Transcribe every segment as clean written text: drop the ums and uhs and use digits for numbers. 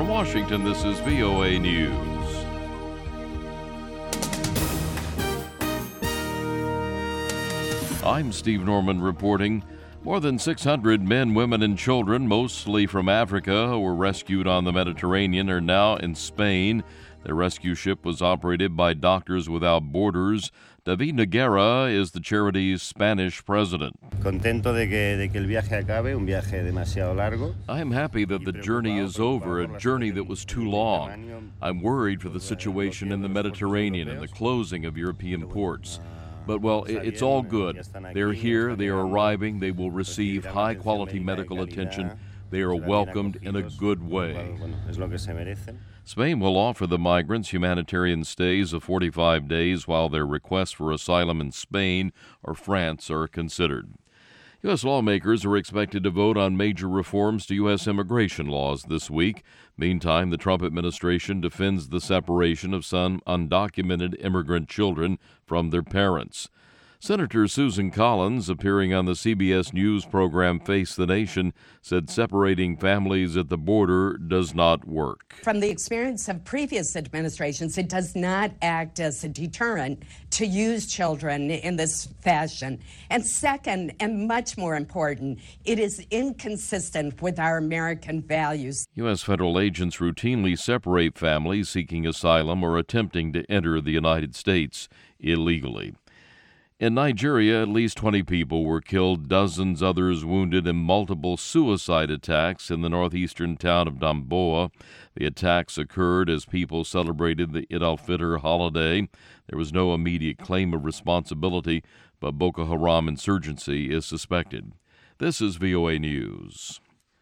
From Washington, this is VOA News. I'm Steve Norman reporting. More than 600 men, women, and children, mostly from Africa, who were rescued on the Mediterranean, are now in Spain. The rescue ship was operated by Doctors Without Borders. David Noguera is the charity's Spanish president. Contento de que el viaje acabe, un viaje demasiado largo. I am happy that the journey is over, a journey that was too long. I'm worried for the situation in the Mediterranean and the closing of European ports. But, well, it's all good. They're here, they are arriving, they will receive high-quality medical attention. They are welcomed in a good way. Spain will offer the migrants humanitarian stays of 45 days while their requests for asylum in Spain or France are considered. U.S. lawmakers are expected to vote on major reforms to U.S. immigration laws this week. Meantime, the Trump administration defends the separation of some undocumented immigrant children from their parents. Senator Susan Collins, appearing on the CBS News program Face the Nation, said separating families at the border does not work. From the experience of previous administrations, it does not act as a deterrent to use children in this fashion. And second, and much more important, it is inconsistent with our American values. U.S. federal agents routinely separate families seeking asylum or attempting to enter the United States illegally. In Nigeria, at least 20 people were killed, dozens others wounded in multiple suicide attacks in the northeastern town of Damboa. The attacks occurred as people celebrated the Eid al-Fitr holiday. There was no immediate claim of responsibility, but Boko Haram insurgency is suspected. This is VOA News.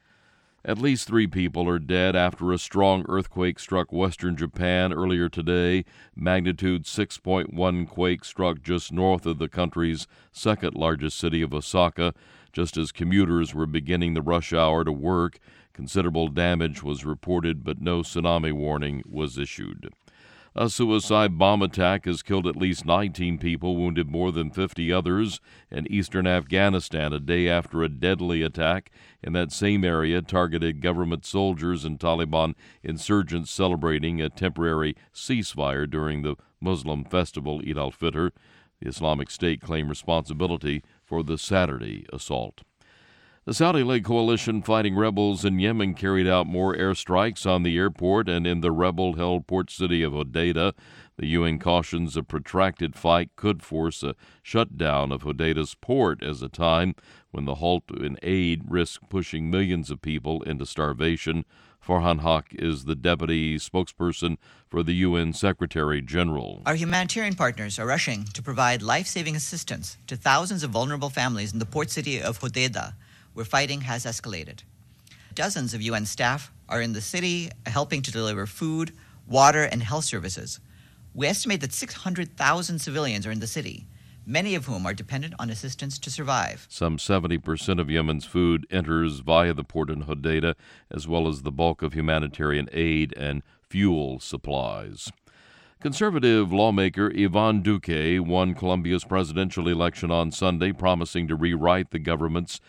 At least 3 people are dead after a strong earthquake struck western Japan earlier today. Magnitude 6.1 quake struck just north of the country's second largest city of Osaka, just as commuters were beginning the rush hour to work. Considerable damage was reported, but no tsunami warning was issued. A suicide bomb attack has killed at least 19 people, wounded more than 50 others in eastern Afghanistan a day after a deadly attack in that same area targeted government soldiers and Taliban insurgents celebrating a temporary ceasefire during the Muslim festival Eid al-Fitr. The Islamic State claimed responsibility for the Saturday assault. The Saudi-led coalition fighting rebels in Yemen carried out more airstrikes on the airport and in the rebel-held port city of Hodeidah. The UN cautions a protracted fight could force a shutdown of Hodeidah's port as a time when the halt in aid risks pushing millions of people into starvation. Farhan Haq is the deputy spokesperson for the UN Secretary General. Our humanitarian partners are rushing to provide life-saving assistance to thousands of vulnerable families in the port city of Hodeidah, where fighting has escalated. Dozens of UN staff are in the city helping to deliver food, water, and health services. We estimate that 600,000 civilians are in the city, many of whom are dependent on assistance to survive. Some 70% of Yemen's food enters via the port in Hodeidah, as well as the bulk of humanitarian aid and fuel supplies. Conservative lawmaker Iván Duque won Colombia's presidential election on Sunday, promising to rewrite the government's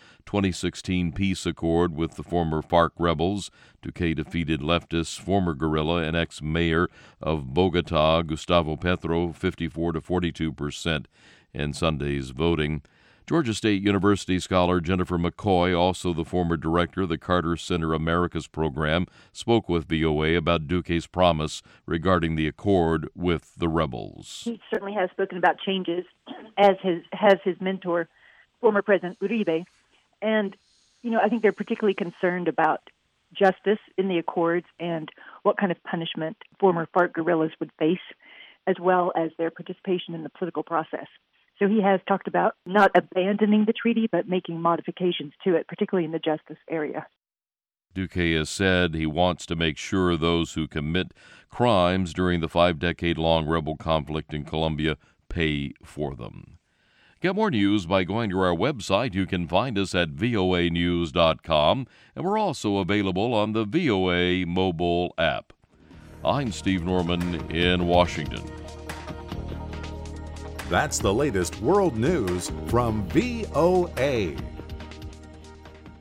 2016 peace accord with the former FARC rebels. Duque defeated leftist former guerrilla and ex-mayor of Bogotá, Gustavo Petro, 54 to 42% in Sunday's voting. Georgia State University scholar Jennifer McCoy, also the former director of the Carter Center Americas program, spoke with VOA about Duque's promise regarding the accord with the rebels. He certainly has spoken about changes, as has his mentor, former President Uribe. And, I think they're particularly concerned about justice in the accords and what kind of punishment former FARC guerrillas would face, as well as their participation in the political process. So he has talked about not abandoning the treaty, but making modifications to it, particularly in the justice area. Duque has said he wants to make sure those who commit crimes during the 5-decade-long rebel conflict in Colombia pay for them. Get more news by going to our website. You can find us at voanews.com, and we're also available on the VOA mobile app. I'm Steve Norman in Washington. That's the latest world news from VOA.